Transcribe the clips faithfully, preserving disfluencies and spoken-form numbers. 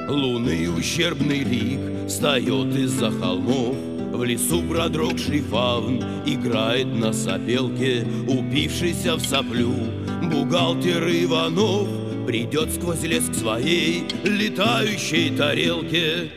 Лунный ущербный лик встает из-за холмов. В лесу продрогший фавн играет на сопелке, упившийся в соплю бухгалтер Иванов придет сквозь лес к своей летающей тарелке.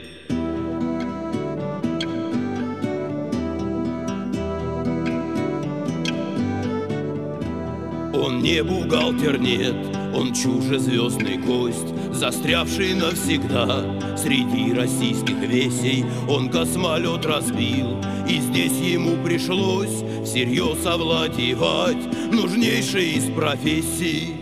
Он не бухгалтер, нет, он чужезвездный гость, застрявший навсегда среди российских весей. Он космолет разбил, и здесь ему пришлось всерьез овладевать нужнейшей из профессий.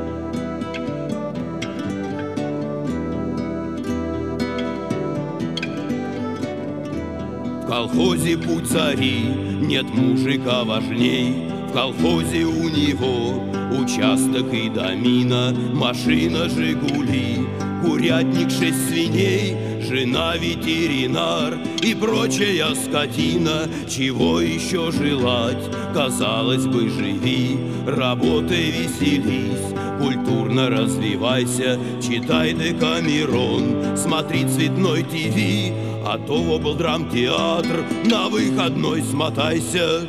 В колхозе путь зари, нет мужика важней. В колхозе у него участок и домина, машина «Жигули», курятник, шесть свиней, жена ветеринар и прочая скотина. Чего еще желать? Казалось бы, живи, работай, веселись, культурно развивайся, читай Декамерон, смотри цветной ТВ, а то в облдрамтеатр на выходной смотайся.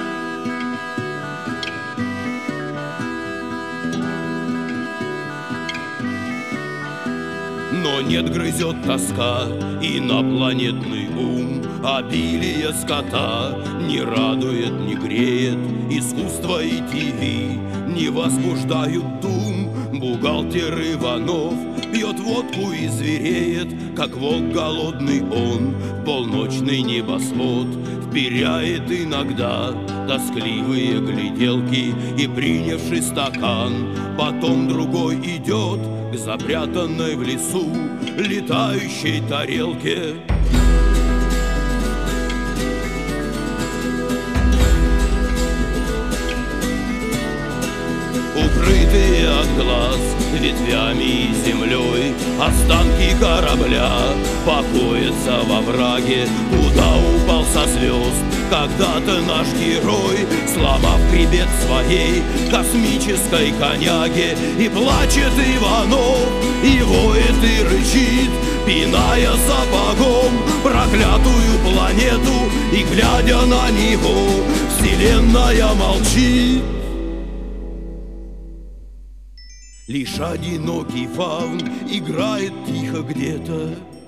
Но нет, грызет тоска инопланетный ум, обилие скота не радует, не греет, искусство и ТВ не возбуждают дум. Бухгалтер Иванов пьет водку и звереет, как волк голодный он в полночный небосвод вперяет иногда тоскливые гляделки и, принявший стакан, потом другой идет к запрятанной в лесу летающей тарелке. Укрытые от глаз ветвями и землей останки корабля покоятся во враге, куда упал со звезд когда-то наш герой, сломав хребет своей космической коняги. И плачет Иванов, и воет, и рычит, пиная сапогом проклятую планету. И, глядя на него, вселенная молчит. Лишь одинокий фавн играет тихо где-то